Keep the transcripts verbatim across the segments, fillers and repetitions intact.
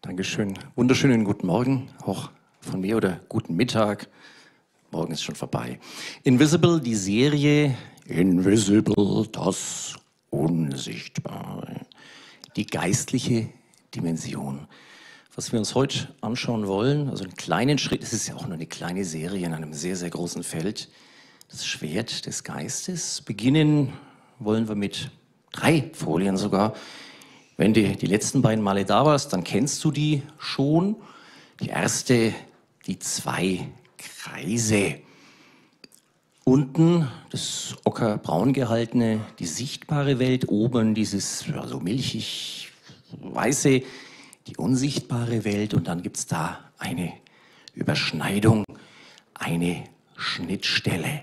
Dankeschön. Wunderschönen guten Morgen, auch von mir, oder guten Mittag. Morgen ist schon vorbei. Invisible, die Serie Invisible, das Unsichtbare. Die geistliche Dimension. Was wir uns heute anschauen wollen, also einen kleinen Schritt, es ist ja auch nur eine kleine Serie in einem sehr, sehr großen Feld, das Schwert des Geistes. Beginnen wollen wir mit drei Folien sogar. Wenn du die letzten beiden Male da warst, dann kennst du die schon. Die erste, die zwei Kreise. Unten das ockerbraun gehaltene, die sichtbare Welt. Oben dieses ja, so milchig weiße, die unsichtbare Welt. Und dann gibt es da eine Überschneidung, eine Schnittstelle.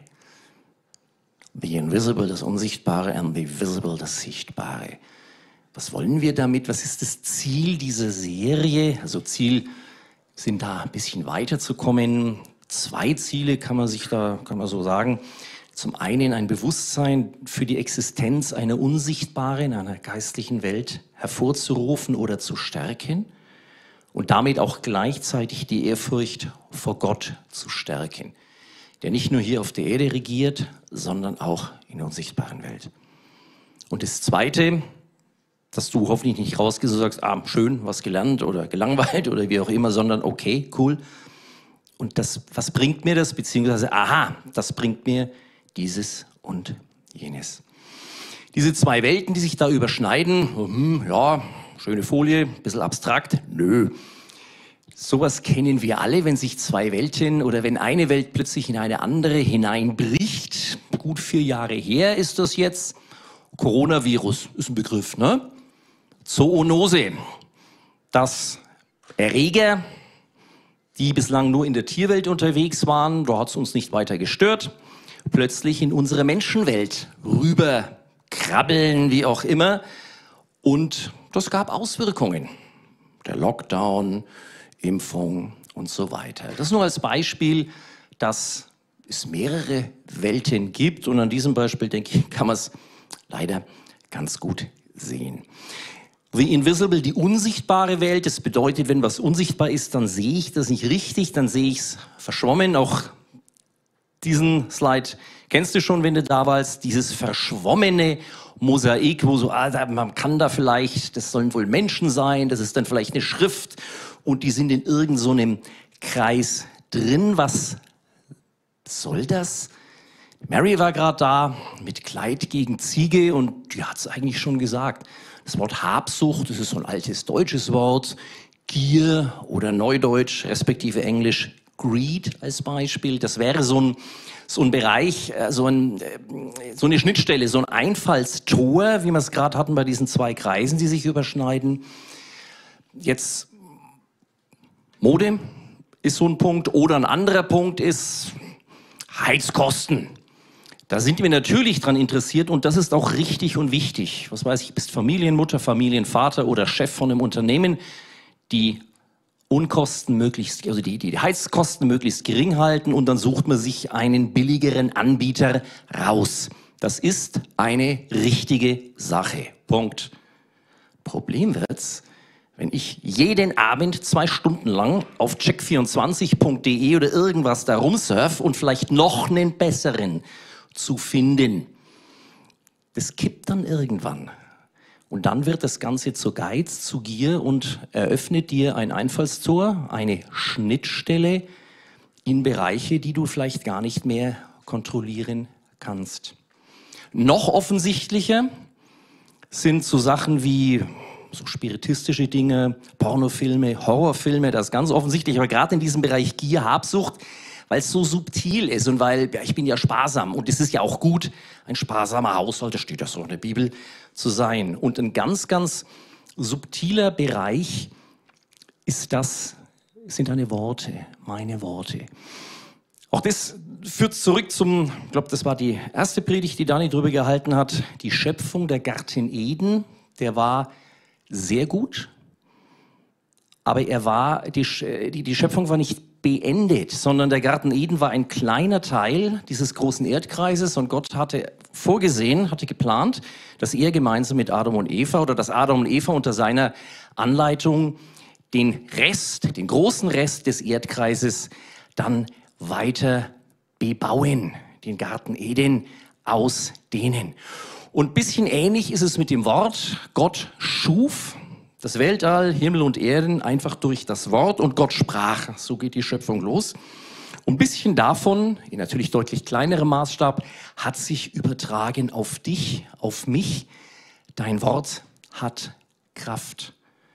The Invisible, das Unsichtbare, and the Visible, das Sichtbare. Was wollen wir damit? Was ist das Ziel dieser Serie? Also Ziel sind da ein bisschen weiterzukommen. Zwei Ziele kann man sich da, kann man so sagen. Zum einen ein Bewusstsein für die Existenz einer unsichtbaren, einer geistlichen Welt hervorzurufen oder zu stärken und damit auch gleichzeitig die Ehrfurcht vor Gott zu stärken, der nicht nur hier auf der Erde regiert, sondern auch in der unsichtbaren Welt. Und das Zweite, dass du hoffentlich nicht rausgehst und sagst, ah, schön, was gelernt oder gelangweilt oder wie auch immer, sondern okay, cool. Und das, was bringt mir das? Beziehungsweise, aha, das bringt mir dieses und jenes. Diese zwei Welten, die sich da überschneiden, hm, ja, schöne Folie, ein bisschen abstrakt, nö. Sowas kennen wir alle, wenn sich zwei Welten oder wenn eine Welt plötzlich in eine andere hineinbricht. Gut vier Jahre her ist das jetzt. Coronavirus ist ein Begriff, ne? Zoonose, dass Erreger, die bislang nur in der Tierwelt unterwegs waren, da hat es uns nicht weiter gestört, plötzlich in unsere Menschenwelt rüber krabbeln, wie auch immer. Und das gab Auswirkungen. Der Lockdown, Impfung und so weiter. Das nur als Beispiel, dass es mehrere Welten gibt. Und an diesem Beispiel, denke ich, kann man es leider ganz gut sehen. The Invisible, die unsichtbare Welt. Das bedeutet, wenn was unsichtbar ist, dann sehe ich das nicht richtig, dann sehe ich es verschwommen. Auch diesen Slide kennst du schon, wenn du da warst. Dieses verschwommene Mosaik, wo so, ah, man kann da vielleicht, das sollen wohl Menschen sein, das ist dann vielleicht eine Schrift und die sind in irgend so einem Kreis drin. Was soll das? Mary war gerade da mit Kleid gegen Ziege und die hat es eigentlich schon gesagt. Das Wort Habsucht, das ist so ein altes deutsches Wort. Gier oder Neudeutsch, respektive Englisch Greed als Beispiel. Das wäre so ein, so ein Bereich, so, ein, so eine Schnittstelle, so ein Einfallstor, wie wir es gerade hatten bei diesen zwei Kreisen, die sich überschneiden. Jetzt Mode ist so ein Punkt oder ein anderer Punkt ist Heizkosten. Da sind wir natürlich dran interessiert und das ist auch richtig und wichtig. Was weiß ich, bist Familienmutter, Familienvater oder Chef von einem Unternehmen, die Unkosten möglichst, also die, die Heizkosten möglichst gering halten und dann sucht man sich einen billigeren Anbieter raus. Das ist eine richtige Sache. Punkt. Problem wird's, wenn ich jeden Abend zwei Stunden lang auf check vierundzwanzig punkt de oder irgendwas da rumsurf und vielleicht noch einen besseren zu finden. Das kippt dann irgendwann. Und dann wird das Ganze zu Geiz, zu Gier und eröffnet dir ein Einfallstor, eine Schnittstelle in Bereiche, die du vielleicht gar nicht mehr kontrollieren kannst. Noch offensichtlicher sind so Sachen wie so spiritistische Dinge, Pornofilme, Horrorfilme, das ist ganz offensichtlich, aber gerade in diesem Bereich Gier, Habsucht, weil es so subtil ist und weil, ja, ich bin ja sparsam und es ist ja auch gut, ein sparsamer Haushalt, das steht ja so in der Bibel, zu sein. Und ein ganz, ganz subtiler Bereich ist das, sind deine Worte, meine Worte. Auch das führt zurück zum, ich glaube, das war die erste Predigt, die Dani drüber gehalten hat, die Schöpfung der Garten Eden, der war sehr gut, aber er war, die, die, die Schöpfung war nicht beendet, sondern der Garten Eden war ein kleiner Teil dieses großen Erdkreises und Gott hatte vorgesehen, hatte geplant, dass er gemeinsam mit Adam und Eva oder dass Adam und Eva unter seiner Anleitung den Rest, den großen Rest des Erdkreises dann weiter bebauen, den Garten Eden ausdehnen. Und ein bisschen ähnlich ist es mit dem Wort. Gott schuf das Weltall, Himmel und Erden einfach durch das Wort und Gott sprach. So geht die Schöpfung los. Und ein bisschen davon, in natürlich deutlich kleinerem Maßstab, hat sich übertragen auf dich, auf mich. Dein Wort hat Kraft.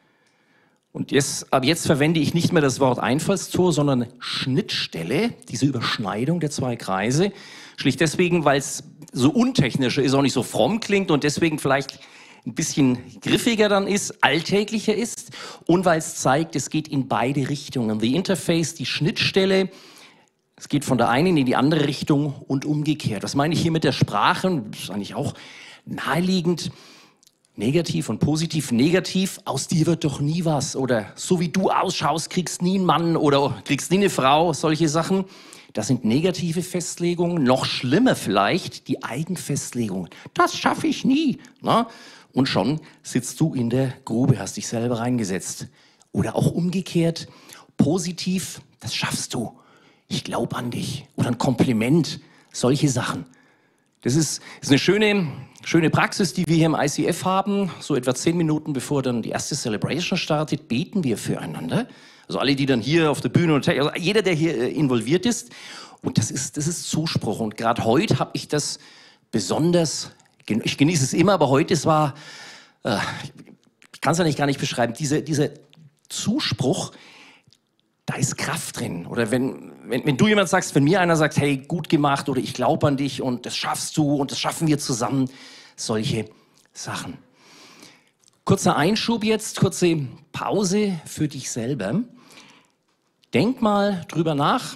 Und jetzt, ab jetzt verwende ich nicht mehr das Wort Einfallstor, sondern Schnittstelle, diese Überschneidung der zwei Kreise. Schlicht deswegen, weil es so untechnischer ist, auch nicht so fromm klingt und deswegen vielleicht ein bisschen griffiger dann ist, alltäglicher ist und weil es zeigt, es geht in beide Richtungen. The Interface, die Schnittstelle, es geht von der einen in die andere Richtung und umgekehrt. Was meine ich hier mit der Sprache? Das ist eigentlich auch naheliegend. Negativ und positiv. Negativ, aus dir wird doch nie was. Oder so wie du ausschaust, kriegst nie einen Mann oder kriegst nie eine Frau. Solche Sachen. Das sind negative Festlegungen. Noch schlimmer vielleicht die Eigenfestlegungen. Das schaffe ich nie. Na? Und schon sitzt du in der Grube, hast dich selber reingesetzt. Oder auch umgekehrt. Positiv, das schaffst du. Ich glaube an dich. Oder ein Kompliment. Solche Sachen. Das ist, ist eine schöne, schöne Praxis, die wir hier im I C F haben. So etwa zehn Minuten bevor dann die erste Celebration startet, beten wir füreinander. Also alle, die dann hier auf der Bühne, und also jeder, der hier involviert ist. Und das ist, das ist Zuspruch. Und gerade heute habe ich das besonders, ich genieße es immer, aber heute, es war, äh, ich kann es eigentlich gar nicht beschreiben, dieser, dieser Zuspruch, da ist Kraft drin. Oder wenn, wenn, wenn du jemand sagst, wenn mir einer sagt, hey, gut gemacht oder ich glaube an dich und das schaffst du und das schaffen wir zusammen, solche Sachen. Kurzer Einschub jetzt, kurze Pause für dich selber. Denk mal drüber nach.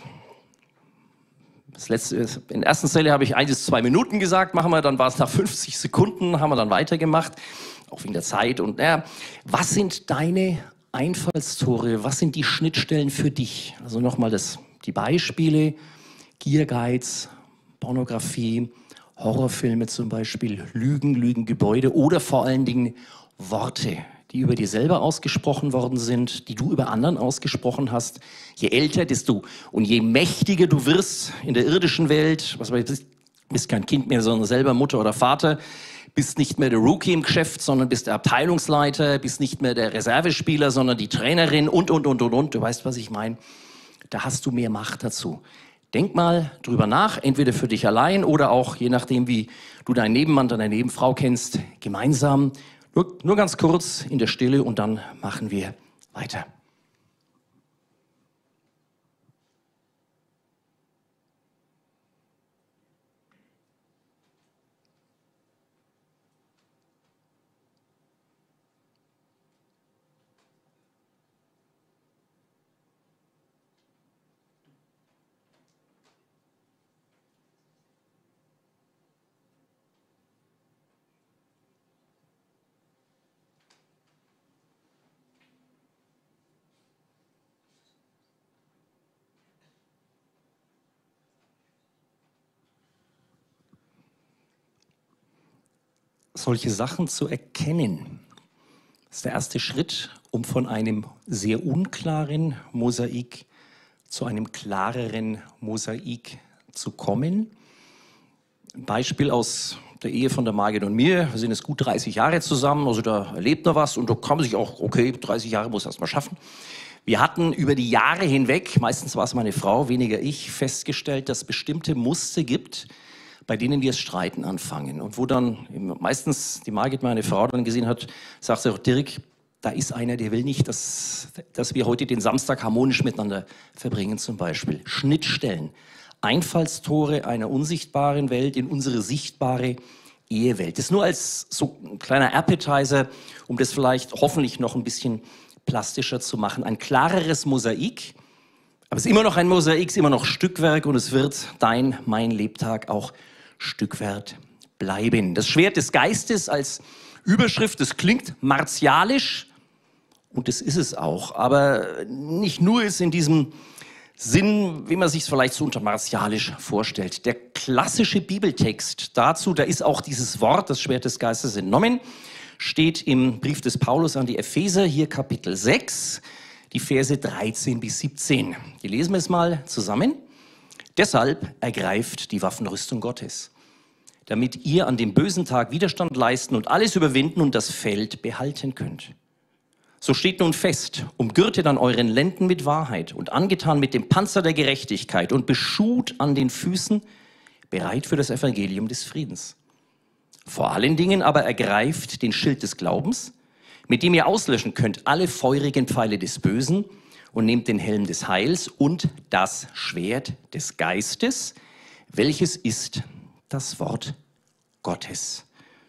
Das letzte, in der ersten Zelle habe ich ein bis zwei Minuten gesagt, machen wir, dann war es nach fünfzig Sekunden, haben wir dann weitergemacht, auch wegen der Zeit. Und naja, was sind deine Einfallstore, was sind die Schnittstellen für dich? Also nochmal das, die Beispiele, Gier, Geiz, Pornografie, Horrorfilme zum Beispiel, Lügen, Lügengebäude oder vor allen Dingen Worte, die über dir selber ausgesprochen worden sind, die du über anderen ausgesprochen hast. Je älter, desto und je mächtiger du wirst in der irdischen Welt, was weiß ich, bist kein Kind mehr, sondern selber Mutter oder Vater, bist nicht mehr der Rookie im Geschäft, sondern bist der Abteilungsleiter, bist nicht mehr der Reservespieler, sondern die Trainerin und, und, und, und, und. Du weißt, was ich meine. Da hast du mehr Macht dazu. Denk mal drüber nach, entweder für dich allein oder auch, je nachdem, wie du deinen Nebenmann, deine Nebenfrau kennst, gemeinsam. Nur, nur ganz kurz in der Stille und dann machen wir weiter. Solche Sachen zu erkennen, ist der erste Schritt, um von einem sehr unklaren Mosaik zu einem klareren Mosaik zu kommen. Ein Beispiel aus der Ehe von der Margit und mir. Wir sind jetzt gut dreißig Jahre zusammen, also da erlebt man was und da kann man sich auch, okay, dreißig Jahre muss erst mal schaffen. Wir hatten über die Jahre hinweg, meistens war es meine Frau, weniger ich, festgestellt, dass es bestimmte Muster gibt, bei denen wir das Streiten anfangen. Und wo dann meistens die Margit, meine Frau, dann gesehen hat, sagt sie auch, Dirk, da ist einer, der will nicht, dass, dass wir heute den Samstag harmonisch miteinander verbringen zum Beispiel. Schnittstellen, Einfallstore einer unsichtbaren Welt in unsere sichtbare Ehewelt. Das nur als so ein kleiner Appetizer, um das vielleicht hoffentlich noch ein bisschen plastischer zu machen. Ein klareres Mosaik, aber es ist immer noch ein Mosaik, es ist immer noch Stückwerk und es wird dein, mein Lebtag auch Stückwerk bleiben. Das Schwert des Geistes als Überschrift, das klingt martialisch und das ist es auch, aber nicht nur ist in diesem Sinn, wie man sich es vielleicht so unter martialisch vorstellt. Der klassische Bibeltext dazu, da ist auch dieses Wort, das Schwert des Geistes entnommen, steht im Brief des Paulus an die Epheser, hier Kapitel sechs. die Verse dreizehn bis siebzehn. Die lesen wir es mal zusammen. Deshalb ergreift die Waffenrüstung Gottes, damit ihr an dem bösen Tag Widerstand leisten und alles überwinden und das Feld behalten könnt. So steht nun fest, umgürtet an euren Lenden mit Wahrheit und angetan mit dem Panzer der Gerechtigkeit und beschut an den Füßen, bereit für das Evangelium des Friedens. Vor allen Dingen aber ergreift den Schild des Glaubens, mit dem ihr auslöschen könnt alle feurigen Pfeile des Bösen, und nehmt den Helm des Heils und das Schwert des Geistes, welches ist das Wort Gottes.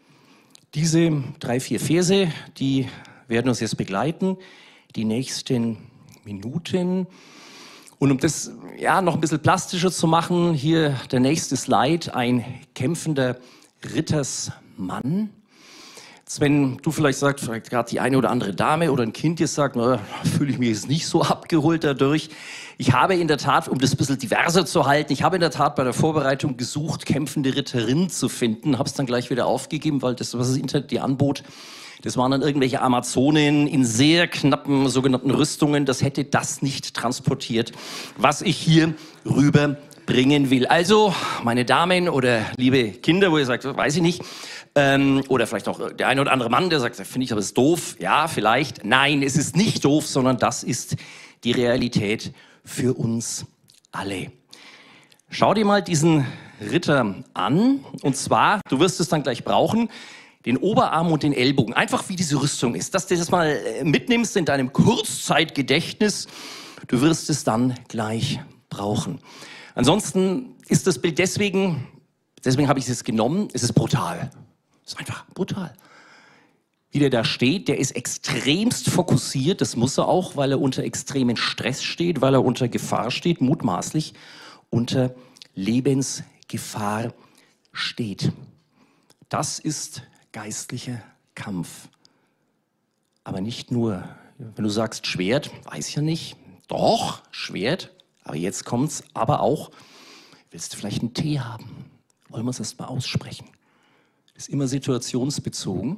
Diese drei, vier Verse, die werden uns jetzt begleiten, die nächsten Minuten. Und um das ja noch ein bisschen plastischer zu machen, hier der nächste Slide, ein kämpfender Rittersmann. Jetzt, wenn du vielleicht sagst, vielleicht gerade die eine oder andere Dame oder ein Kind jetzt sagt, na, fühle ich mich jetzt nicht so abgeholt dadurch. Ich habe in der Tat, um das ein bisschen diverser zu halten, ich habe in der Tat bei der Vorbereitung gesucht, kämpfende Ritterin zu finden, habe es dann gleich wieder aufgegeben, weil das, was das Internet dir anbot, das waren dann irgendwelche Amazonen in sehr knappen sogenannten Rüstungen. Das hätte das nicht transportiert, was ich hier rüberbringen will. Also, meine Damen oder liebe Kinder, wo ihr sagt, weiß ich nicht, ähm, oder vielleicht auch der eine oder andere Mann, der sagt, finde ich aber ist doof. Ja, vielleicht. Nein, es ist nicht doof, sondern das ist die Realität für uns alle. Schau dir mal diesen Ritter an. Und zwar, du wirst es dann gleich brauchen, den Oberarm und den Ellbogen. Einfach wie diese Rüstung ist. Dass du das mal mitnimmst in deinem Kurzzeitgedächtnis. Du wirst es dann gleich brauchen. Ansonsten ist das Bild deswegen, deswegen habe ich es jetzt genommen, es ist brutal. Es ist einfach brutal. Wie der da steht, der ist extremst fokussiert. Das muss er auch, weil er unter extremen Stress steht, weil er unter Gefahr steht, mutmaßlich unter Lebensgefahr steht. Das ist geistlicher Kampf. Aber nicht nur, wenn du sagst Schwert, weiß ich ja nicht. Doch, Schwert, aber jetzt kommt's. Aber auch, willst du vielleicht einen Tee haben? Wollen wir es erst mal aussprechen? Das ist immer situationsbezogen.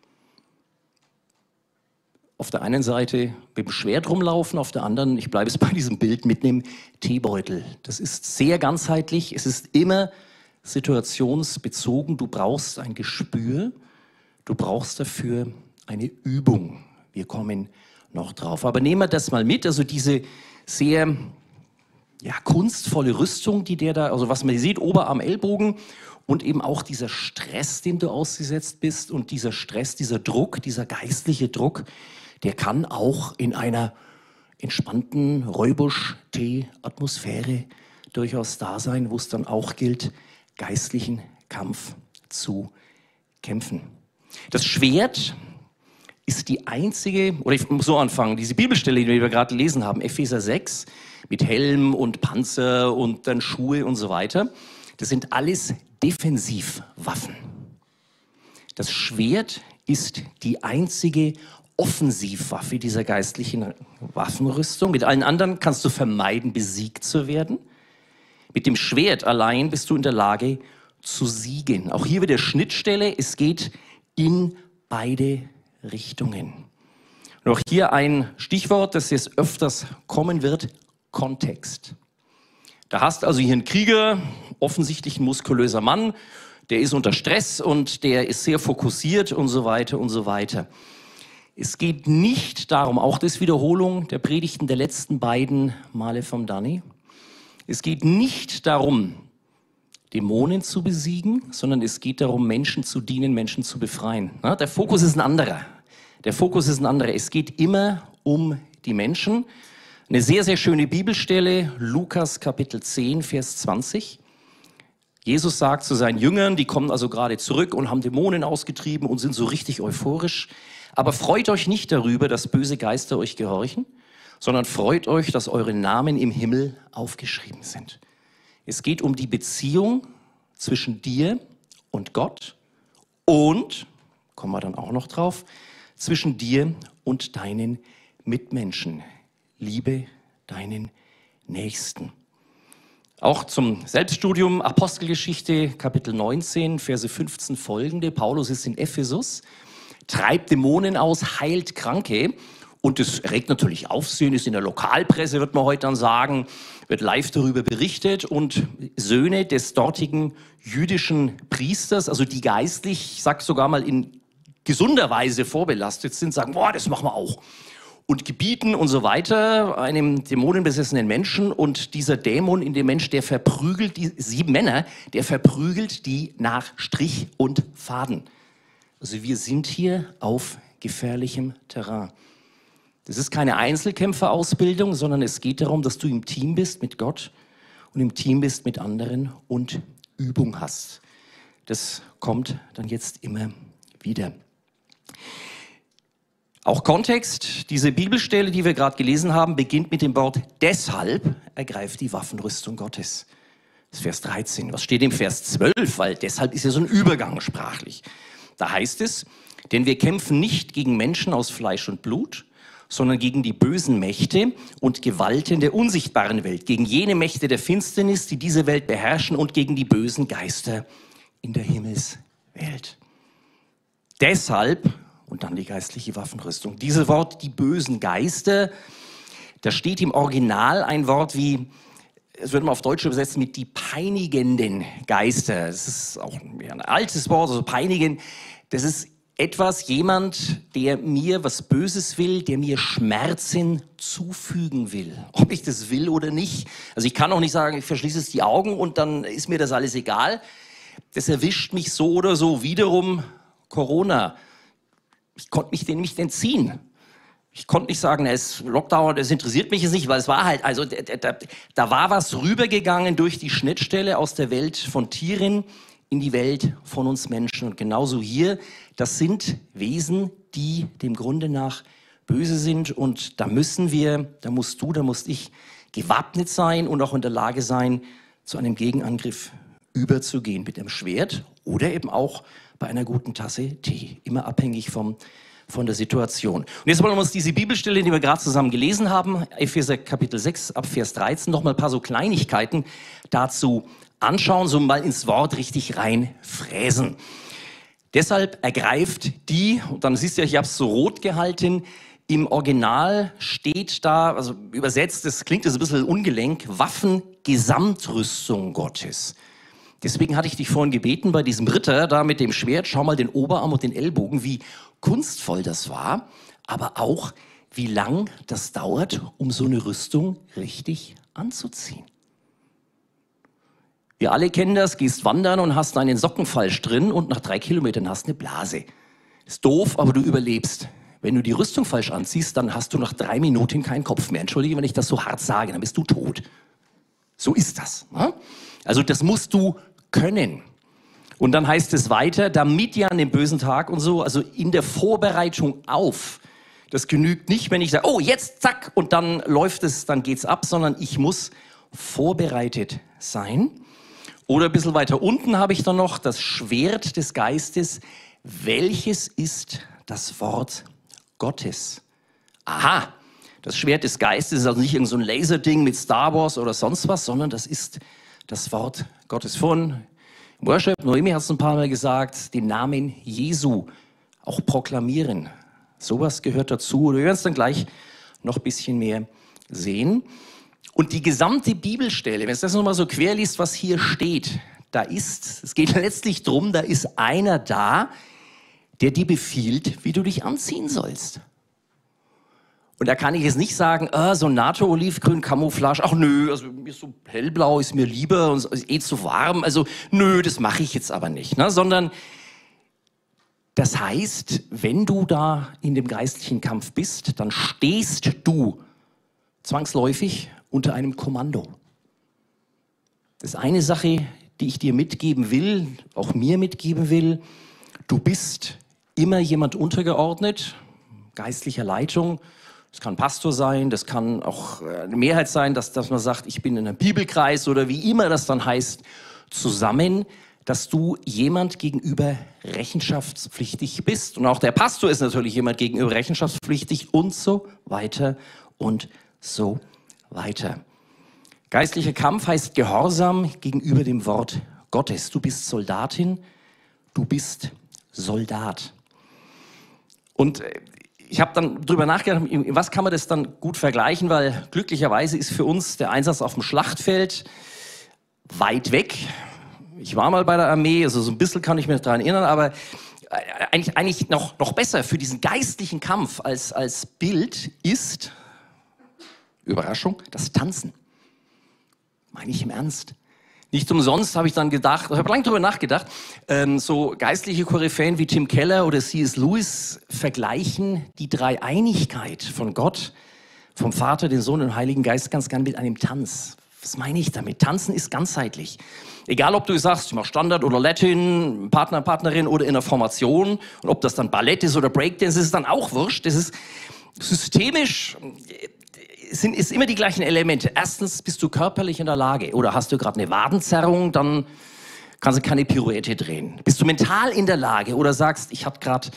Auf der einen Seite mit dem Schwert rumlaufen, auf der anderen, ich bleibe es bei diesem Bild, mit einem Teebeutel. Das ist sehr ganzheitlich, es ist immer situationsbezogen. Du brauchst ein Gespür, du brauchst dafür eine Übung. Wir kommen noch drauf. Aber nehmen wir das mal mit, also diese sehr ja, kunstvolle Rüstung, die der da, also was man sieht, Oberarm, Ellbogen und eben auch dieser Stress, dem du ausgesetzt bist und dieser Stress, dieser Druck, dieser geistliche Druck, der kann auch in einer entspannten Räubusch-Tee-Atmosphäre durchaus da sein, wo es dann auch gilt, geistlichen Kampf zu kämpfen. Das Schwert ist die einzige, oder ich muss so anfangen, diese Bibelstelle, die wir gerade gelesen haben, Epheser sechs, mit Helm und Panzer und dann Schuhe und so weiter, das sind alles Defensivwaffen. Das Schwert ist die einzige Offensivwaffe dieser geistlichen Waffenrüstung. Mit allen anderen kannst du vermeiden, besiegt zu werden. Mit dem Schwert allein bist du in der Lage zu siegen. Auch hier wieder Schnittstelle, es geht in beide Richtungen. Und auch hier ein Stichwort, das jetzt öfters kommen wird, Kontext. Da hast also hier einen Krieger, offensichtlich ein muskulöser Mann, der ist unter Stress und der ist sehr fokussiert und so weiter und so weiter. Es geht nicht darum, auch das Wiederholung der Predigten der letzten beiden Male vom Danny, es geht nicht darum, Dämonen zu besiegen, sondern es geht darum, Menschen zu dienen, Menschen zu befreien. Na, der Fokus ist ein anderer. Der Fokus ist ein anderer. Es geht immer um die Menschen. Eine sehr, sehr schöne Bibelstelle, Lukas Kapitel zehn, Vers zwanzig. Jesus sagt zu seinen Jüngern, die kommen also gerade zurück und haben Dämonen ausgetrieben und sind so richtig euphorisch. Aber freut euch nicht darüber, dass böse Geister euch gehorchen, sondern freut euch, dass eure Namen im Himmel aufgeschrieben sind. Es geht um die Beziehung zwischen dir und Gott und, kommen wir dann auch noch drauf, zwischen dir und deinen Mitmenschen. Liebe deinen Nächsten. Auch zum Selbststudium, Apostelgeschichte, Kapitel neunzehn, Verse fünfzehn folgende. Paulus ist in Ephesus, treibt Dämonen aus, heilt Kranke Und es erregt natürlich Aufsehen, ist in der Lokalpresse, wird man heute dann sagen, wird live darüber berichtet. Und Söhne des dortigen jüdischen Priesters, also die geistlich, ich sag sogar mal in gesunder Weise vorbelastet sind, sagen, boah, das machen wir auch. Und gebieten und so weiter einem dämonenbesessenen Menschen. Und dieser Dämon in dem Mensch, der verprügelt die sieben Männer, der verprügelt die nach Strich und Faden. Also wir sind hier auf gefährlichem Terrain. Das ist keine Einzelkämpferausbildung, sondern es geht darum, dass du im Team bist mit Gott und im Team bist mit anderen und Übung hast. Das kommt dann jetzt immer wieder. Auch Kontext, diese Bibelstelle, die wir gerade gelesen haben, beginnt mit dem Wort deshalb ergreift die Waffenrüstung Gottes. Das ist Vers dreizehn. Was steht im Vers zwölf? Weil deshalb ist ja so ein Übergang sprachlich. Da heißt es, denn wir kämpfen nicht gegen Menschen aus Fleisch und Blut, sondern gegen die bösen Mächte und Gewalten der unsichtbaren Welt, gegen jene Mächte der Finsternis, die diese Welt beherrschen und gegen die bösen Geister in der Himmelswelt. Deshalb, und dann die geistliche Waffenrüstung, dieses Wort, die bösen Geister, da steht im Original ein Wort wie, es wird man auf Deutsch übersetzen mit die peinigenden Geister. Das ist auch ein altes Wort, also peinigen, das ist etwas, jemand, der mir was Böses will, der mir Schmerzen zufügen will. Ob ich das will oder nicht. Also ich kann auch nicht sagen, ich verschließe jetzt die Augen und dann ist mir das alles egal. Das erwischt mich so oder so. Wiederum Corona. Ich konnte mich dem nicht entziehen. Ich konnte nicht sagen, es ist Lockdown, das interessiert mich jetzt nicht, weil es war halt, also da, da, da war was rübergegangen durch die Schnittstelle aus der Welt von Tieren in die Welt von uns Menschen. Und genauso hier, das sind Wesen, die dem Grunde nach böse sind. Und da müssen wir, da musst du, da musst ich gewappnet sein und auch in der Lage sein, zu einem Gegenangriff überzugehen mit einem Schwert oder eben auch bei einer guten Tasse Tee. Immer abhängig vom, von der Situation. Und jetzt wollen wir uns diese Bibelstelle, die wir gerade zusammen gelesen haben, Epheser Kapitel sechs, ab Vers dreizehn, noch mal ein paar so Kleinigkeiten dazu anschauen, so mal ins Wort richtig reinfräsen. Deshalb ergreift die, und dann siehst du ja, ich habe es so rot gehalten, im Original steht da, also übersetzt, das klingt jetzt ein bisschen ungelenk, Waffengesamtrüstung Gottes. Deswegen hatte ich dich vorhin gebeten, bei diesem Ritter da mit dem Schwert, schau mal den Oberarm und den Ellbogen, wie kunstvoll das war, aber auch, wie lang das dauert, um so eine Rüstung richtig anzuziehen. Wir alle kennen das, gehst wandern und hast einen Sockenfalsch drin und nach drei Kilometern hast eine Blase. Ist doof, aber du überlebst. Wenn du die Rüstung falsch anziehst, dann hast du nach drei Minuten keinen Kopf mehr. Entschuldige, wenn ich das so hart sage, dann bist du tot. So ist das. Ne? Also das musst du können. Und dann heißt es weiter, damit ja an dem bösen Tag und so, also in der Vorbereitung auf. Das genügt nicht, wenn ich sage, oh, jetzt, zack, und dann läuft es, dann geht's ab, sondern ich muss vorbereitet sein. Oder ein bisschen weiter unten habe ich dann noch das Schwert des Geistes. Welches ist das Wort Gottes? Aha, das Schwert des Geistes ist also nicht irgend so ein Laserding mit Star Wars oder sonst was, sondern das ist das Wort Gottes. Von Worship, Noemi hat es ein paar Mal gesagt, den Namen Jesu auch proklamieren. Sowas gehört dazu. Wir werden es dann gleich noch ein bisschen mehr sehen. Und die gesamte Bibelstelle, wenn du das nochmal so quer liest, was hier steht, da ist, es geht letztlich drum, da ist einer da, der dir befiehlt, wie du dich anziehen sollst. Und da kann ich jetzt nicht sagen, äh, so NATO-Olivgrün, Camouflage, ach nö, also mir ist so hellblau, ist mir lieber und ist eh zu warm, also nö, das mache ich jetzt aber nicht, ne? Sondern das heißt, wenn du da in dem geistlichen Kampf bist, dann stehst du zwangsläufig unter einem Kommando. Das ist eine Sache, die ich dir mitgeben will, auch mir mitgeben will. Du bist immer jemand untergeordnet, geistlicher Leitung. Das kann Pastor sein, das kann auch eine Mehrheit sein, dass, dass man sagt, ich bin in einem Bibelkreis oder wie immer das dann heißt, zusammen, dass du jemand gegenüber rechenschaftspflichtig bist. Und auch der Pastor ist natürlich jemand gegenüber rechenschaftspflichtig und so weiter und so weiter. Geistlicher Kampf heißt Gehorsam gegenüber dem Wort Gottes. Du bist Soldatin, du bist Soldat. Und ich habe dann drüber nachgedacht, was kann man das dann gut vergleichen, weil glücklicherweise ist für uns der Einsatz auf dem Schlachtfeld weit weg. Ich war mal bei der Armee, also so ein bisschen kann ich mich daran erinnern, aber eigentlich, eigentlich noch, noch besser für diesen geistlichen Kampf als, als Bild ist, Überraschung, das Tanzen. Meine ich im Ernst? Nicht umsonst habe ich dann gedacht, ich habe lange darüber nachgedacht, ähm, so geistliche Koryphäen wie Tim Keller oder C S Lewis vergleichen die Dreieinigkeit von Gott, vom Vater, den Sohn und dem Heiligen Geist ganz gern mit einem Tanz. Was meine ich damit? Tanzen ist ganzheitlich. Egal, ob du sagst, ich mache Standard oder Latin, Partner, Partnerin oder in der Formation und ob das dann Ballett ist oder Breakdance, ist dann auch wurscht. Das ist systemisch, sind ist immer die gleichen Elemente. Erstens bist du körperlich in der Lage oder hast du gerade eine Wadenzerrung, dann kannst du keine Pirouette drehen. Bist du mental in der Lage oder sagst, ich habe gerade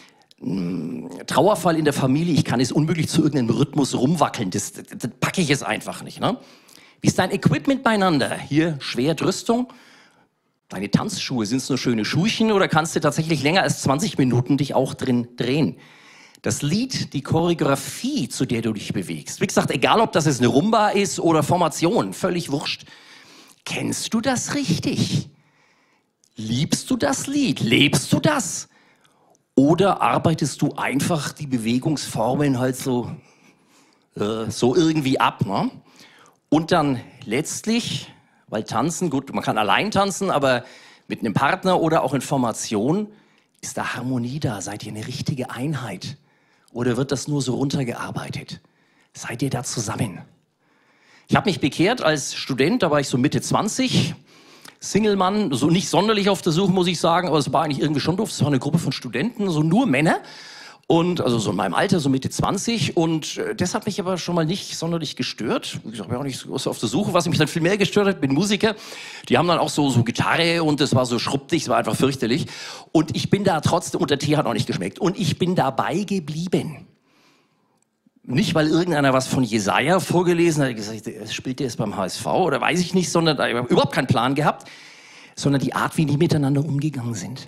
einen Trauerfall in der Familie, ich kann es unmöglich zu irgendeinem Rhythmus rumwackeln, das, das, das packe ich jetzt einfach nicht, ne? Wie ist dein Equipment beieinander? Hier Schwertrüstung. Deine Tanzschuhe, sind es nur schöne Schuhchen oder kannst du tatsächlich länger als zwanzig Minuten dich auch drin drehen? Das Lied, die Choreografie, zu der du dich bewegst. Wie gesagt, egal ob das jetzt eine Rumba ist oder Formation, völlig wurscht. Kennst du das richtig? Liebst du das Lied? Lebst du das? Oder arbeitest du einfach die Bewegungsformen halt so, äh, so irgendwie ab, ne? Und dann letztlich, weil tanzen, gut, man kann allein tanzen, aber mit einem Partner oder auch in Formation, ist da Harmonie da? Seid ihr eine richtige Einheit? Oder wird das nur so runtergearbeitet? Seid ihr da zusammen? Ich habe mich bekehrt als Student, da war ich so Mitte zwanzig, Single-Mann, so nicht sonderlich auf der Suche, muss ich sagen, aber es war eigentlich irgendwie schon doof. Es war eine Gruppe von Studenten, so nur Männer. Und also so in meinem Alter, so Mitte zwanzig. Und äh, das hat mich aber schon mal nicht sonderlich gestört. Wie gesagt, ich war auch nicht so auf der Suche. Was mich dann viel mehr gestört hat, bin Musiker. Die haben dann auch so, so Gitarre und das war so schrubbdig, es war einfach fürchterlich. Und ich bin da trotzdem, und der Tee hat auch nicht geschmeckt. Und ich bin dabei geblieben. Nicht, weil irgendeiner was von Jesaja vorgelesen hat, gesagt, spielt der jetzt beim H S V oder weiß ich nicht, sondern ich habe überhaupt keinen Plan gehabt, sondern die Art, wie die miteinander umgegangen sind.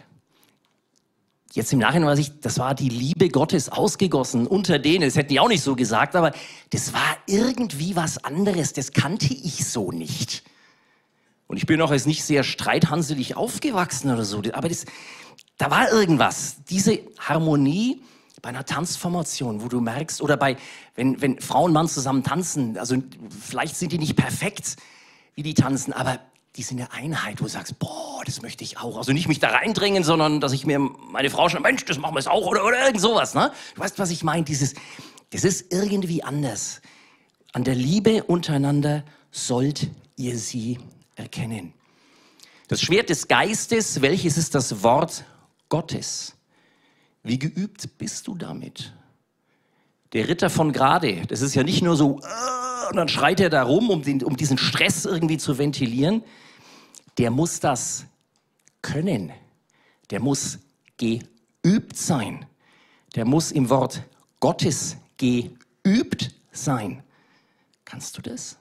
Jetzt im Nachhinein weiß ich, das war die Liebe Gottes ausgegossen unter denen. Das hätten die auch nicht so gesagt, aber das war irgendwie was anderes. Das kannte ich so nicht. Und ich bin auch jetzt nicht sehr streithanselig aufgewachsen oder so. Aber das, da war irgendwas. Diese Harmonie bei einer Tanzformation, wo du merkst, oder bei, wenn, wenn Frau und Mann zusammen tanzen, also vielleicht sind die nicht perfekt, wie die tanzen, aber die sind eine Einheit, wo du sagst, boah, das möchte ich auch. Also nicht mich da reindrängen, sondern dass ich mir meine Frau schon, Mensch, das machen wir es auch oder, oder irgend sowas. Ne? Du weißt, was ich meine? Dieses, das ist irgendwie anders. An der Liebe untereinander sollt ihr sie erkennen. Das Schwert des Geistes, welches ist das Wort Gottes? Wie geübt bist du damit? Der Ritter von Grade, das ist ja nicht nur so, äh, und dann schreit er da rum, um, den, um diesen Stress irgendwie zu ventilieren. Der muss das können. Der muss geübt sein. Der muss im Wort Gottes geübt sein. Kannst du das?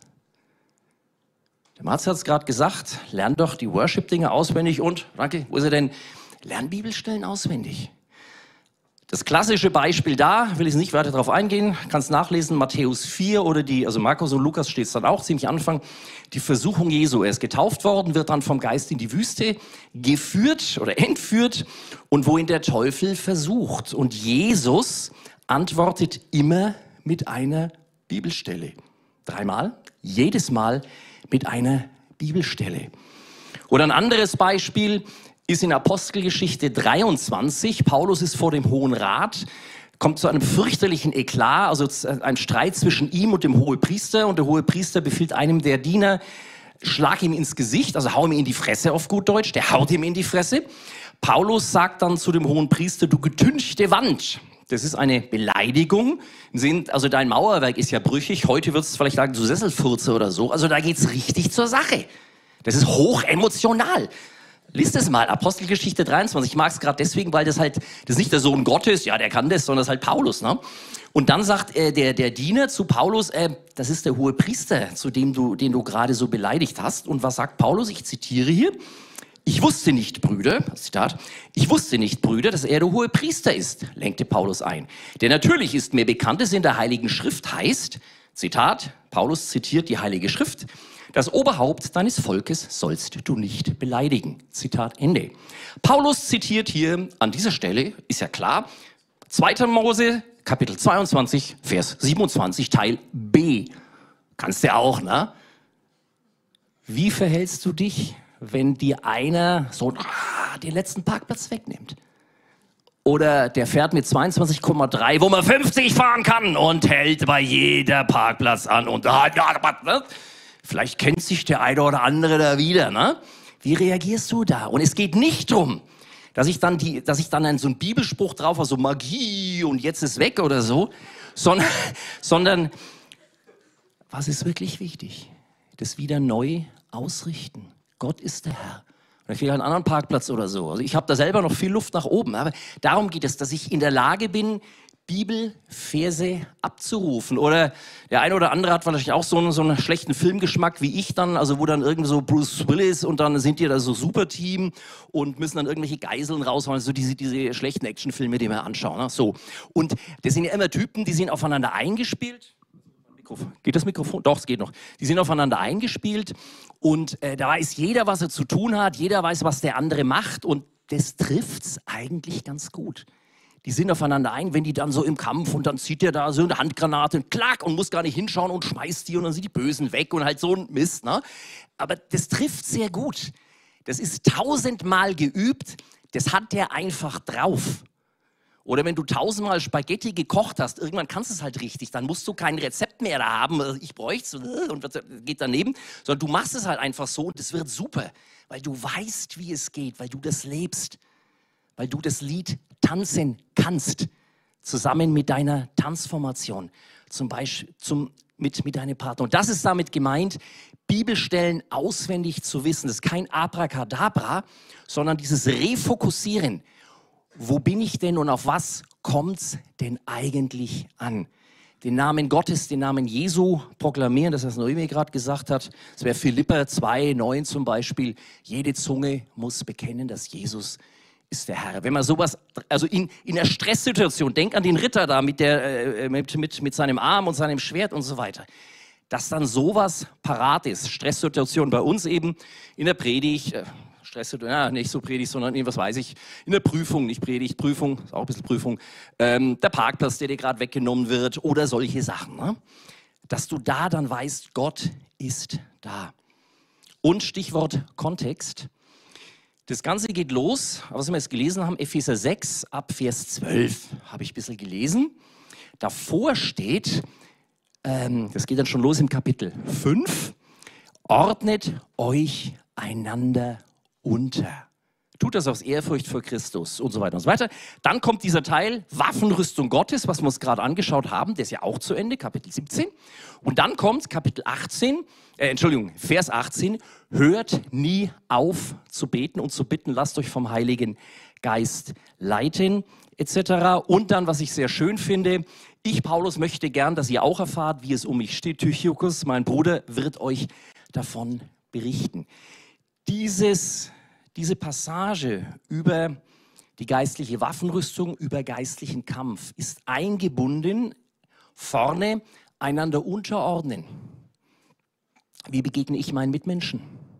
Der Marz hat es gerade gesagt, lern doch die Worship-Dinge auswendig und, danke, wo ist er denn? Lern Bibelstellen auswendig. Das klassische Beispiel da, will ich nicht weiter darauf eingehen, kannst nachlesen, Matthäus vier oder die, also Markus und Lukas steht es dann auch ziemlich am Anfang, die Versuchung Jesu. Er ist getauft worden, wird dann vom Geist in die Wüste geführt oder entführt und wo ihn der Teufel versucht. Und Jesus antwortet immer mit einer Bibelstelle. Dreimal, jedes Mal mit einer Bibelstelle. Oder ein anderes Beispiel ist in Apostelgeschichte dreiundzwanzig. Paulus ist vor dem Hohen Rat, kommt zu einem fürchterlichen Eklat, also ein Streit zwischen ihm und dem Hohepriester. Und der Hohepriester befiehlt einem der Diener, schlag ihm ins Gesicht, also hau ihm in die Fresse auf gut Deutsch. Der haut ihm in die Fresse. Paulus sagt dann zu dem Hohenpriester, du getünchte Wand. Das ist eine Beleidigung. Also dein Mauerwerk ist ja brüchig. Heute würdest du vielleicht sagen, du Sesselfurze oder so. Also da geht's richtig zur Sache. Das ist hoch emotional. Lies das mal, Apostelgeschichte dreiundzwanzig. Ich mag es gerade deswegen, weil das halt, das ist nicht der Sohn Gottes, ja, der kann das, sondern das ist halt Paulus, ne? Und dann sagt äh, der, der Diener zu Paulus, äh, das ist der Hohepriester, zu dem du, den du gerade so beleidigt hast. Und was sagt Paulus? Ich zitiere hier. Ich wusste nicht, Brüder, Zitat, ich wusste nicht, Brüder, dass er der hohe Priester ist, lenkte Paulus ein. Denn natürlich ist mir bekannt, dass in der Heiligen Schrift heißt, Zitat, Paulus zitiert die Heilige Schrift, das Oberhaupt deines Volkes sollst du nicht beleidigen. Zitat Ende. Paulus zitiert hier an dieser Stelle, ist ja klar, zweiter Mose, Kapitel zweiundzwanzig, Vers siebenundzwanzig, Teil B. Kannst du auch, ne? Wie verhältst du dich, wenn dir einer so ah, den letzten Parkplatz wegnimmt? Oder der fährt mit zweiundzwanzig Komma drei, wo man fünfzig fahren kann und hält bei jeder Parkplatz an und ah, ja, ne? Vielleicht kennt sich der eine oder andere da wieder, ne? Wie reagierst du da? Und es geht nicht drum, dass ich dann die, dass ich dann einen, so einen Bibelspruch drauf habe, so Magie und jetzt ist weg oder so, sondern, sondern was ist wirklich wichtig? Das wieder neu ausrichten. Gott ist der Herr. Oder vielleicht einen anderen Parkplatz oder so. Also ich habe da selber noch viel Luft nach oben, aber darum geht es, dass ich in der Lage bin, Bibelverse abzurufen. Oder der eine oder andere hat vielleicht auch so einen, so einen schlechten Filmgeschmack wie ich dann, also wo dann irgendwie so Bruce Willis und dann sind die da so Superteam und müssen dann irgendwelche Geiseln raushauen, so diese, diese schlechten Actionfilme, die wir anschauen. Ne? So. Und das sind ja immer Typen, die sind aufeinander eingespielt. Geht das Mikrofon? Doch, es geht noch. Die sind aufeinander eingespielt und äh, da weiß jeder, was er zu tun hat, jeder weiß, was der andere macht und das trifft's eigentlich ganz gut. Die sind aufeinander ein, wenn die dann so im Kampf und dann zieht der da so eine Handgranate und klack und muss gar nicht hinschauen und schmeißt die und dann sind die Bösen weg und halt so ein Mist. Ne? Aber das trifft sehr gut. Das ist tausendmal geübt, das hat der einfach drauf. Oder wenn du tausendmal Spaghetti gekocht hast, irgendwann kannst du es halt richtig, dann musst du kein Rezept mehr da haben, ich bräuchte es und was geht daneben, sondern du machst es halt einfach so und es wird super, weil du weißt, wie es geht, weil du das lebst, weil du das Lied tanzen kannst, zusammen mit deiner Tanzformation, zum Beispiel zum, mit, mit deinem Partner. Und das ist damit gemeint, Bibelstellen auswendig zu wissen. Das ist kein Abracadabra, sondern dieses Refokussieren. Wo bin ich denn und auf was kommt's denn eigentlich an? Den Namen Gottes, den Namen Jesu proklamieren, das was Noemi gerade gesagt hat. Das wäre Philipper zwei neun zum Beispiel. Jede Zunge muss bekennen, dass Jesus ist der Herr. Wenn man sowas, also in, in einer Stresssituation, denk an den Ritter da mit, der, äh, mit, mit, mit seinem Arm und seinem Schwert und so weiter, dass dann sowas parat ist. Stresssituation bei uns eben in der Predigt, äh, Stresssituation, ja, nicht so Predigt, sondern was weiß ich, in der Prüfung, nicht Predigt, Prüfung, ist auch ein bisschen Prüfung, ähm, der Parkplatz, der dir gerade weggenommen wird oder solche Sachen. Ne? Dass du da dann weißt, Gott ist da. Und Stichwort Kontext. Das Ganze geht los, was wir jetzt gelesen haben, Epheser sechs ab Vers zwölf, habe ich ein bisschen gelesen. Davor steht, ähm, das geht dann schon los im Kapitel fünf, ordnet euch einander unter. Tut das aus Ehrfurcht vor Christus und so weiter und so weiter. Dann kommt dieser Teil, Waffenrüstung Gottes, was wir uns gerade angeschaut haben, der ist ja auch zu Ende, Kapitel siebzehn. Und dann kommt Kapitel achtzehn, äh, Entschuldigung, Vers achtzehn, hört nie auf zu beten und zu bitten, lasst euch vom Heiligen Geist leiten, et cetera. Und dann, was ich sehr schön finde, ich, Paulus, möchte gern, dass ihr auch erfahrt, wie es um mich steht. Tychicus, mein Bruder, wird euch davon berichten. Dieses, diese Passage über die geistliche Waffenrüstung, über geistlichen Kampf ist eingebunden, vorne einander unterordnen. Wie begegne ich meinen Mitmenschen?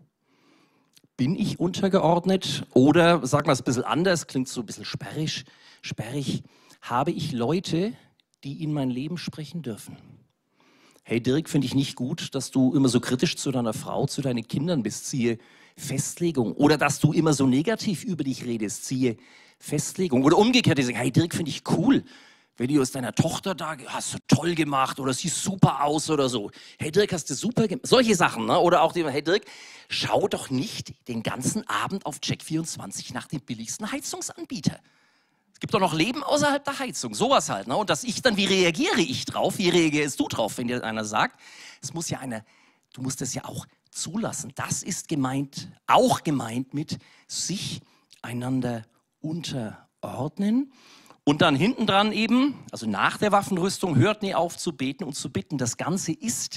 Bin ich untergeordnet oder, sagen wir es ein bisschen anders, klingt so ein bisschen sperrig, sperrig, habe ich Leute, die in mein Leben sprechen dürfen? Hey Dirk, finde ich nicht gut, dass du immer so kritisch zu deiner Frau, zu deinen Kindern bist, siehe Festlegung. Oder dass du immer so negativ über dich redest, siehe Festlegung. Oder umgekehrt, die sagen, hey Dirk, finde ich cool, wenn du aus deiner Tochter da, hast du toll gemacht oder siehst super aus oder so. Hey Dirk, hast du super gemacht. Solche Sachen, ne? Oder auch die, hey Dirk, schau doch nicht den ganzen Abend auf Check vierundzwanzig nach dem billigsten Heizungsanbieter. Es gibt doch noch Leben außerhalb der Heizung, sowas halt. Ne? Und dass ich dann, wie reagiere ich drauf? Wie reagierst du drauf, wenn dir einer sagt? Es muss ja einer, du musst das ja auch zulassen. Das ist gemeint, auch gemeint mit sich einander unterordnen. Und dann hinten dran eben, also nach der Waffenrüstung, hört nie auf zu beten und zu bitten. Das Ganze ist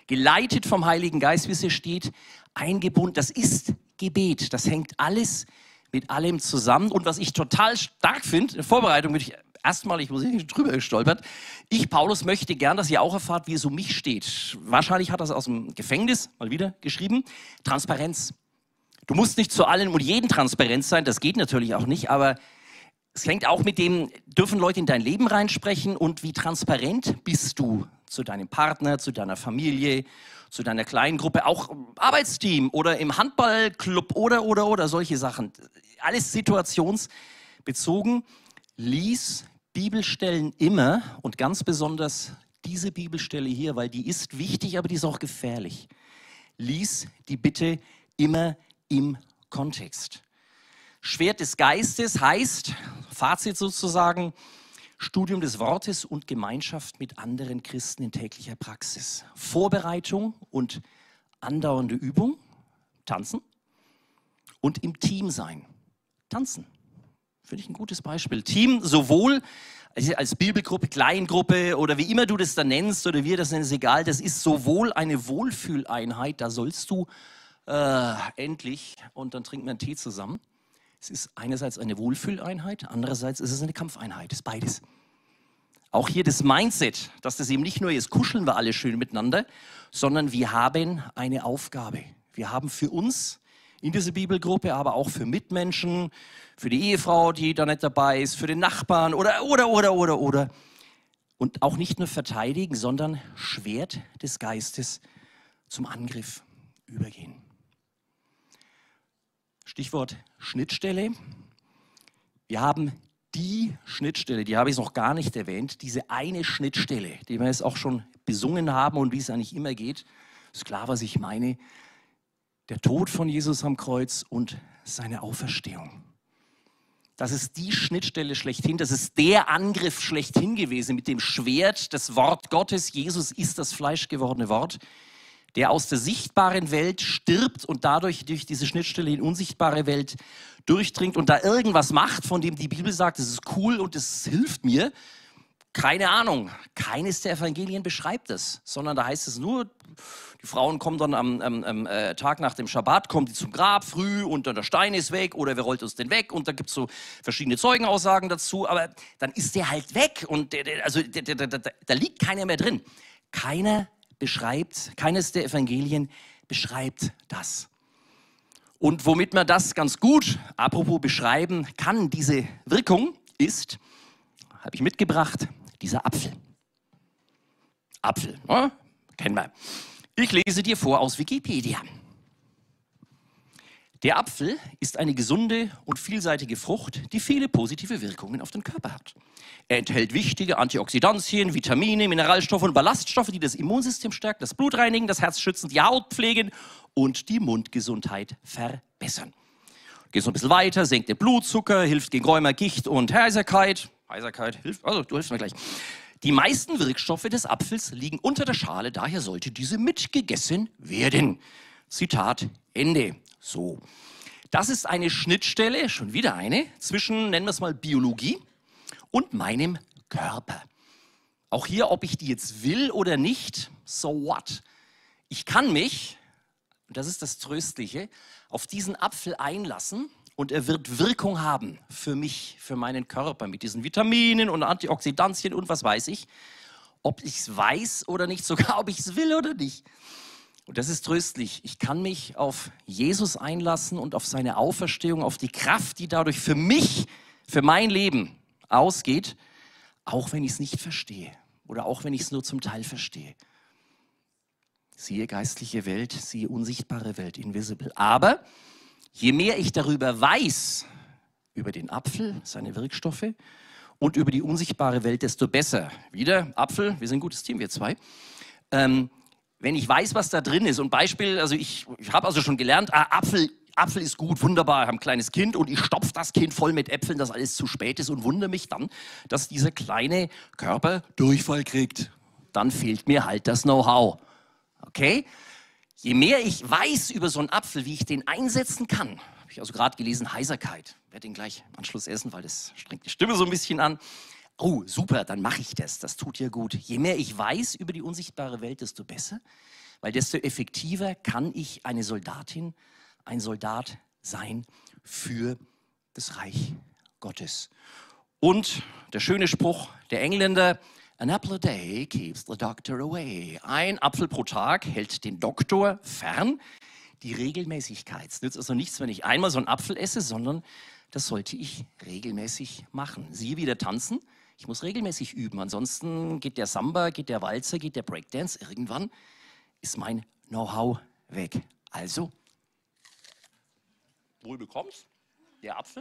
geleitet vom Heiligen Geist, wie es hier steht, eingebunden. Das ist Gebet. Das hängt alles mit allem zusammen. Und was ich total stark finde, in der Vorbereitung bin ich erstmal, ich muss nicht drüber gestolpert, ich, Paulus, möchte gern, dass ihr auch erfahrt, wie es um mich steht. Wahrscheinlich hat er es aus dem Gefängnis mal wieder geschrieben. Transparenz. Du musst nicht zu allen und jedem transparent sein, das geht natürlich auch nicht, aber es hängt auch mit dem, dürfen Leute in dein Leben reinsprechen und wie transparent bist du zu deinem Partner, zu deiner Familie, zu deiner kleinen Gruppe, auch im Arbeitsteam oder im Handballclub oder, oder, oder, solche Sachen. Alles situationsbezogen. Lies Bibelstellen immer und ganz besonders diese Bibelstelle hier, weil die ist wichtig, aber die ist auch gefährlich. Lies die bitte immer im Kontext. Schwert des Geistes heißt, Fazit sozusagen, Studium des Wortes und Gemeinschaft mit anderen Christen in täglicher Praxis. Vorbereitung und andauernde Übung, tanzen und im Team sein. Tanzen, finde ich ein gutes Beispiel. Team sowohl als Bibelgruppe, Kleingruppe oder wie immer du das dann nennst oder wir das nennen, ist egal, das ist sowohl eine Wohlfühleinheit, da sollst du äh, endlich, und dann trinken wir einen Tee zusammen. Es ist einerseits eine Wohlfühleinheit, andererseits ist es eine Kampfeinheit, das ist beides. Auch hier das Mindset, dass das eben nicht nur ist, kuscheln wir alle schön miteinander, sondern wir haben eine Aufgabe. Wir haben für uns in dieser Bibelgruppe, aber auch für Mitmenschen, für die Ehefrau, die da nicht dabei ist, für den Nachbarn oder, oder, oder, oder, oder. Und auch nicht nur verteidigen, sondern Schwert des Geistes zum Angriff übergehen. Stichwort Schnittstelle. Wir haben die Schnittstelle, die habe ich noch gar nicht erwähnt, diese eine Schnittstelle, die wir jetzt auch schon besungen haben und wie es eigentlich immer geht. Ist klar, was ich meine. Der Tod von Jesus am Kreuz und seine Auferstehung. Das ist die Schnittstelle schlechthin, das ist der Angriff schlechthin gewesen mit dem Schwert, das Wort Gottes. Jesus ist das fleischgewordene Wort, der aus der sichtbaren Welt stirbt und dadurch durch diese Schnittstelle in unsichtbare Welt durchdringt und da irgendwas macht, von dem die Bibel sagt, das ist cool und das hilft mir. Keine Ahnung, keines der Evangelien beschreibt es, sondern da heißt es nur, die Frauen kommen dann am, am, am äh, Tag nach dem Schabbat, kommen die zum Grab früh und dann der Stein ist weg oder wer rollt uns denn weg und da gibt es so verschiedene Zeugenaussagen dazu, aber dann ist der halt weg und der, der, also der, der, der, der, da liegt keiner mehr drin. Keiner beschreibt, keines der Evangelien beschreibt das. Und womit man das ganz gut, apropos beschreiben kann, diese Wirkung ist, habe ich mitgebracht, dieser Apfel. Apfel, ne? Kennen wir. Ich lese dir vor aus Wikipedia. Der Apfel ist eine gesunde und vielseitige Frucht, die viele positive Wirkungen auf den Körper hat. Er enthält wichtige Antioxidantien, Vitamine, Mineralstoffe und Ballaststoffe, die das Immunsystem stärken, das Blut reinigen, das Herz schützen, die Haut pflegen und die Mundgesundheit verbessern. Geht so ein bisschen weiter, senkt den Blutzucker, hilft gegen Rheuma, Gicht und Heiserkeit. Heiserkeit hilft, also du hilfst mir gleich. Die meisten Wirkstoffe des Apfels liegen unter der Schale, daher sollte diese mitgegessen werden. Zitat Ende. So, das ist eine Schnittstelle, schon wieder eine, zwischen, nennen wir es mal, Biologie und meinem Körper. Auch hier, ob ich die jetzt will oder nicht, so what? Ich kann mich, und das ist das Tröstliche, auf diesen Apfel einlassen und er wird Wirkung haben für mich, für meinen Körper mit diesen Vitaminen und Antioxidantien und was weiß ich. Ob ich es weiß oder nicht, sogar ob ich es will oder nicht. Und das ist tröstlich. Ich kann mich auf Jesus einlassen und auf seine Auferstehung, auf die Kraft, die dadurch für mich, für mein Leben ausgeht, auch wenn ich es nicht verstehe oder auch wenn ich es nur zum Teil verstehe. Siehe geistliche Welt, siehe unsichtbare Welt, invisible. Aber je mehr ich darüber weiß, über den Apfel, seine Wirkstoffe und über die unsichtbare Welt, desto besser. Wieder Apfel, wir sind ein gutes Team, wir zwei. Ähm, Wenn ich weiß, was da drin ist, und Beispiel, also ich, ich habe also schon gelernt, ah, Apfel, Apfel ist gut, wunderbar, ich habe ein kleines Kind und ich stopfe das Kind voll mit Äpfeln, dass alles zu spät ist und wundere mich dann, dass dieser kleine Körper Durchfall kriegt. Dann fehlt mir halt das Know-how. Okay? Je mehr ich weiß über so einen Apfel, wie ich den einsetzen kann, habe ich also gerade gelesen, Heiserkeit, ich werde den gleich im Anschluss essen, weil das strengt die Stimme so ein bisschen an. Oh, super, dann mache ich das, das tut ja gut. Je mehr ich weiß über die unsichtbare Welt, desto besser, weil desto effektiver kann ich eine Soldatin, ein Soldat sein für das Reich Gottes. Und der schöne Spruch der Engländer, an apple a day keeps the doctor away. Ein Apfel pro Tag hält den Doktor fern. Die Regelmäßigkeit. Es nützt also nichts, wenn ich einmal so einen Apfel esse, sondern das sollte ich regelmäßig machen. Siehe wieder tanzen. Ich muss regelmäßig üben. Ansonsten geht der Samba, geht der Walzer, geht der Breakdance. Irgendwann ist mein Know-how weg. Also, wohl bekommst, der Apfel,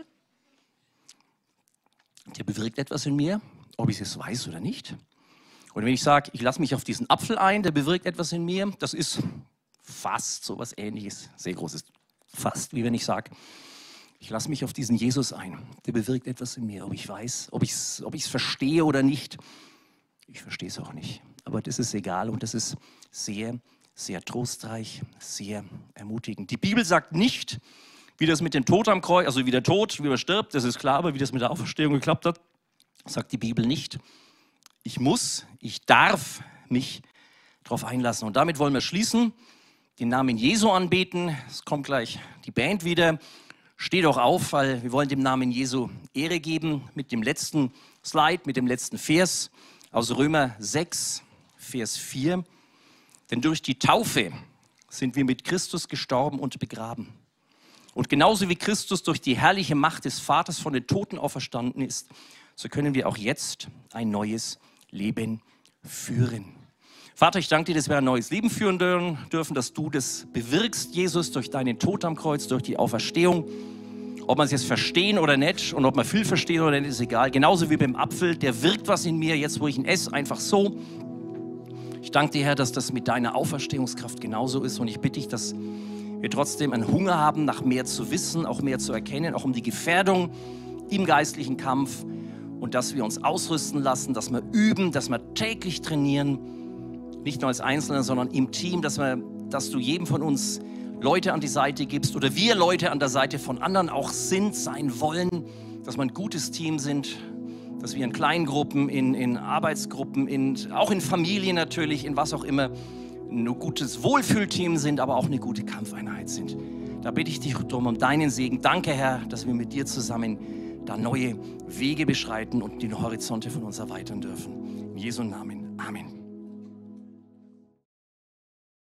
der bewirkt etwas in mir, ob ich es weiß oder nicht. Und wenn ich sage, ich lasse mich auf diesen Apfel ein, der bewirkt etwas in mir, das ist fast so was Ähnliches, sehr großes, fast wie wenn ich sage, ich lasse mich auf diesen Jesus ein, der bewirkt etwas in mir, ob ich weiß, ob ich es ob ich's verstehe oder nicht. Ich verstehe es auch nicht, aber das ist egal und das ist sehr, sehr trostreich, sehr ermutigend. Die Bibel sagt nicht, wie das mit dem Tod am Kreuz, also wie der Tod, wie er stirbt, das ist klar, aber wie das mit der Auferstehung geklappt hat, sagt die Bibel nicht. Ich muss, ich darf mich darauf einlassen. Und damit wollen wir schließen, den Namen Jesu anbeten. Es kommt gleich die Band wieder. Steh doch auf, weil wir wollen dem Namen Jesu Ehre geben mit dem letzten Slide, mit dem letzten Vers aus Römer sechs, Vers vier. Denn durch die Taufe sind wir mit Christus gestorben und begraben. Und genauso wie Christus durch die herrliche Macht des Vaters von den Toten auferstanden ist, so können wir auch jetzt ein neues Leben führen. Vater, ich danke dir, dass wir ein neues Leben führen dürfen, dass du das bewirkst, Jesus, durch deinen Tod am Kreuz, durch die Auferstehung. Ob man es jetzt verstehen oder nicht und ob man viel versteht oder nicht, ist egal. Genauso wie beim Apfel, der wirkt was in mir, jetzt wo ich ihn esse, einfach so. Ich danke dir, Herr, dass das mit deiner Auferstehungskraft genauso ist und ich bitte dich, dass wir trotzdem einen Hunger haben, nach mehr zu wissen, auch mehr zu erkennen, auch um die Gefährdung im geistlichen Kampf und dass wir uns ausrüsten lassen, dass wir üben, dass wir täglich trainieren, nicht nur als Einzelne, sondern im Team, dass, wir, dass du jedem von uns Leute an die Seite gibst oder wir Leute an der Seite von anderen auch sind, sein wollen, dass wir ein gutes Team sind, dass wir in Kleingruppen, in, in Arbeitsgruppen, in, auch in Familien natürlich, in was auch immer, ein gutes Wohlfühlteam sind, aber auch eine gute Kampfeinheit sind. Da bitte ich dich darum um deinen Segen. Danke, Herr, dass wir mit dir zusammen da neue Wege beschreiten und die Horizonte von uns erweitern dürfen. In Jesu Namen. Amen.